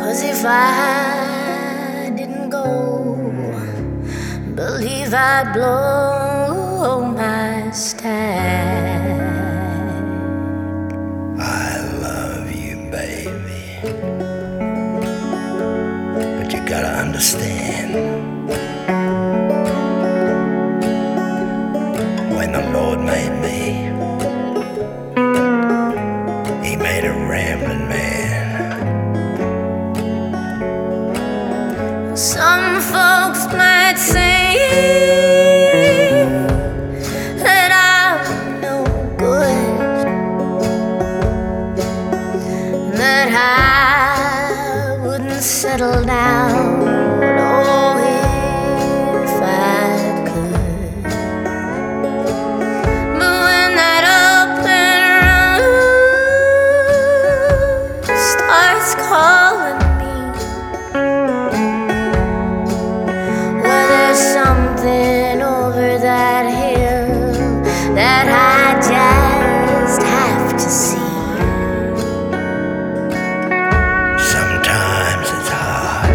'Cause if I didn't go, believe I'd blow my stack. I love you, baby, but you gotta understand, when the Lord made me, He made a rambling man. Some folks might say that I'm no good, that I wouldn't settle down, oh, if I could. But when that open road starts calling me, something over that hill that I just have to see. Sometimes it's hard,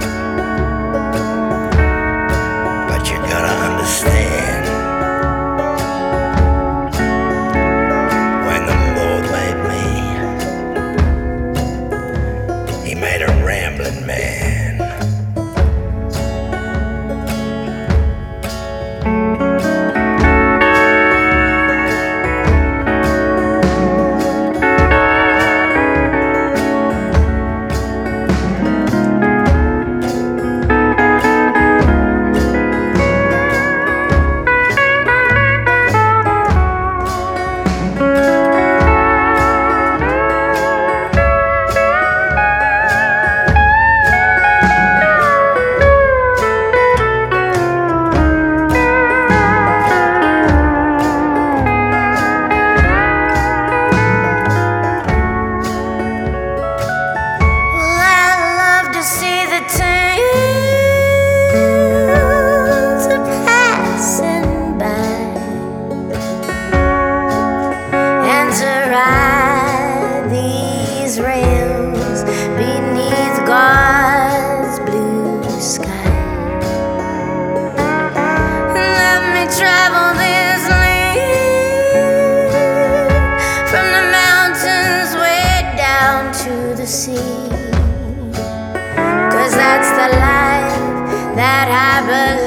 but you gotta understand, when the Lord made me, He made a rambling man. Rails beneath God's blue sky. Let me travel this land from the mountains way down to the sea, 'cause that's the life that I believe